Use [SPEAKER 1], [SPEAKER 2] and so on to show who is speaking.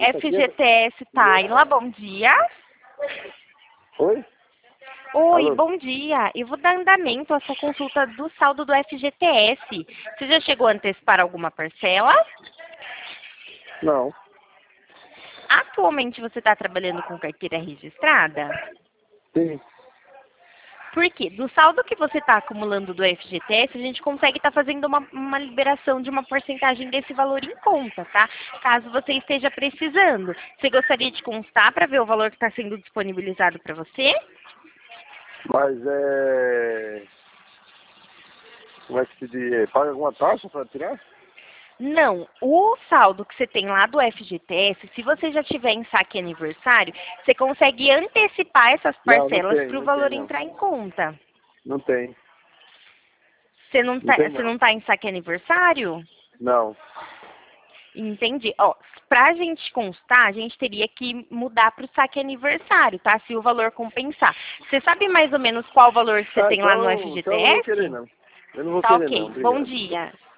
[SPEAKER 1] FGTS Taila, bom dia.
[SPEAKER 2] Oi?
[SPEAKER 1] Oi,
[SPEAKER 2] Alô?
[SPEAKER 1] bom dia. Eu vou dar andamento à sua consulta do saldo do FGTS. Você já chegou a antecipar alguma parcela?
[SPEAKER 2] Não.
[SPEAKER 1] Atualmente você está trabalhando com carteira registrada?
[SPEAKER 2] Sim.
[SPEAKER 1] Por quê? Do saldo que você está acumulando do FGTS, a gente consegue estar fazendo uma liberação de uma porcentagem desse valor em conta, tá? Caso você esteja precisando. Você gostaria de constar para ver o valor que está sendo disponibilizado para você?
[SPEAKER 2] Mas como é que se diz? Paga alguma taxa para tirar?
[SPEAKER 1] Não, o saldo que você tem lá do FGTS, se você já tiver em saque aniversário, você consegue antecipar essas
[SPEAKER 2] Não, não
[SPEAKER 1] parcelas
[SPEAKER 2] tem,
[SPEAKER 1] para o
[SPEAKER 2] não tem
[SPEAKER 1] valor
[SPEAKER 2] não.
[SPEAKER 1] entrar em conta.
[SPEAKER 2] Não tem.
[SPEAKER 1] Você
[SPEAKER 2] Não tem
[SPEAKER 1] não
[SPEAKER 2] não.
[SPEAKER 1] está em saque aniversário?
[SPEAKER 2] Não.
[SPEAKER 1] Entendi. Ó, pra gente constar, a gente teria que mudar para o saque aniversário, tá? Se o valor compensar. Você sabe mais ou menos qual valor você
[SPEAKER 2] Ah,
[SPEAKER 1] tem lá no
[SPEAKER 2] então eu não vou querer
[SPEAKER 1] FGTS?
[SPEAKER 2] não. Eu não vou
[SPEAKER 1] Tá
[SPEAKER 2] querer não,
[SPEAKER 1] ok. Bom
[SPEAKER 2] obrigado.
[SPEAKER 1] dia.